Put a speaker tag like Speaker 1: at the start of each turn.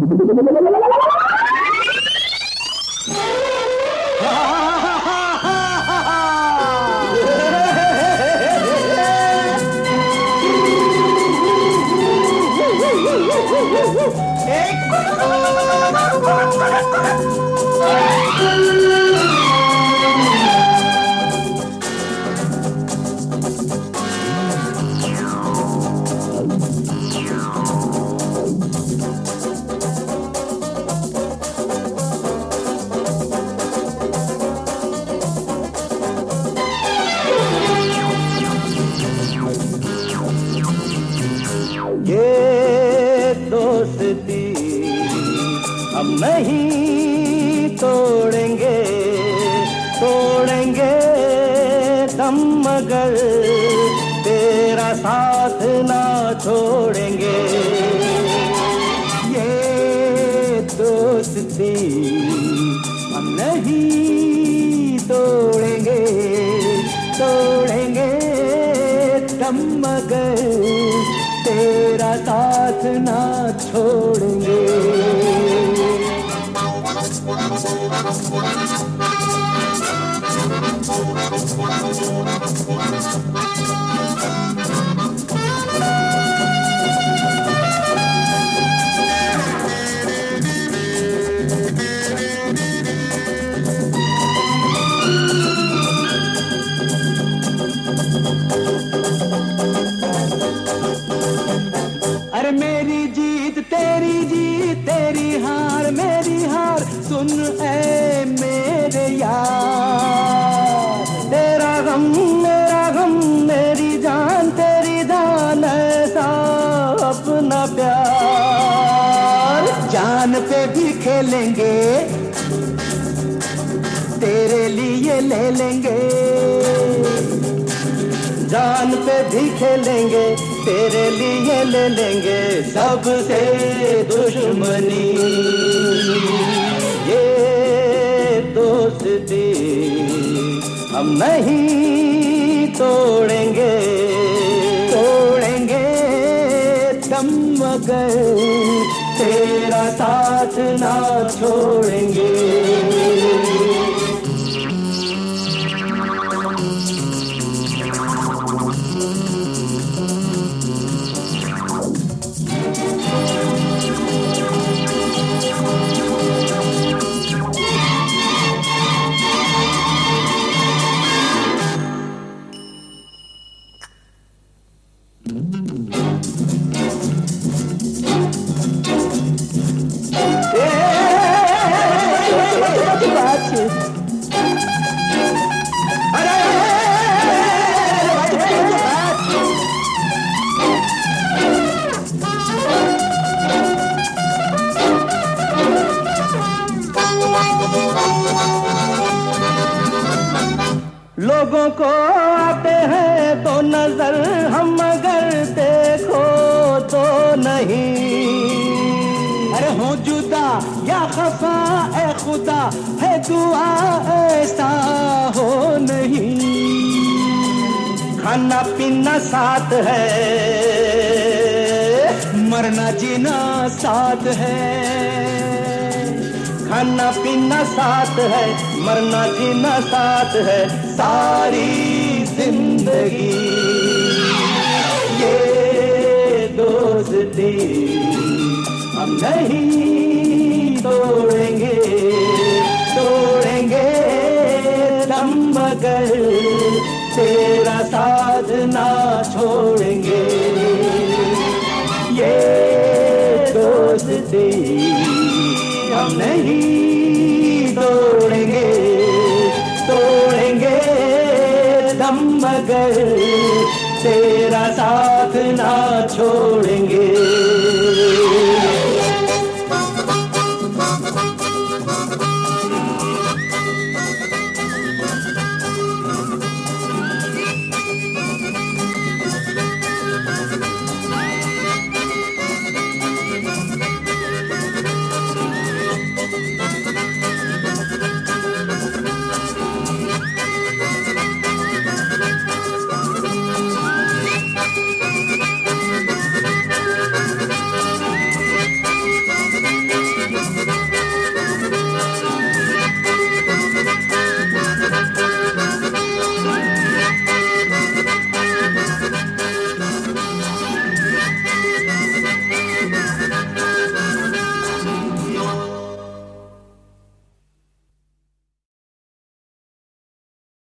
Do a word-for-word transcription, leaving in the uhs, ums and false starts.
Speaker 1: ये दोस्ती हम नहीं तोड़ेंगे, तोड़ेंगे दम मगर तेरा साथ ना छोड़ेंगे। ये दोस्ती हम नहीं तोड़ेंगे, तोड़ेंगे दम मगर तेरा साथ ना छोड़ेंगे। अरे मेरी जीत तेरी जीत, तेरी हार मेरी हार, सुन ऐ मेरे यार। तेरा गम मेरा गम, मेरी जान तेरी जान, ऐसा अपना प्यार। जान पे भी खेलेंगे, तेरे लिए ले लेंगे। जान पे भी खेलेंगे, तेरे लिए ले लेंगे सबसे दुश्मनी। ये दोस्ती हम नहीं तोड़ेंगे, तोड़ेंगे दम मगर तेरा साथ ना छोड़ेंगे। लोगों को आते हैं तो नजर हम, मगर देखो तो नहीं। अरे हो जुदा या खफा ए खुदा, है दुआ ऐसा हो नहीं। खाना पीना साथ है, मरना जीना साथ है। खाना पीना साथ है, मरना जीना साथ है, सारी जिंदगी। ये दोस्ती हम नहीं तोड़ेंगे, तोड़ेंगे दम मगर तेरा साथ ना छोड़ेंगे। ये दोस्ती हम नहीं तोड़ेंगे, तोड़ेंगे दम मगर तेरा साथ ना छोड़ेंगे।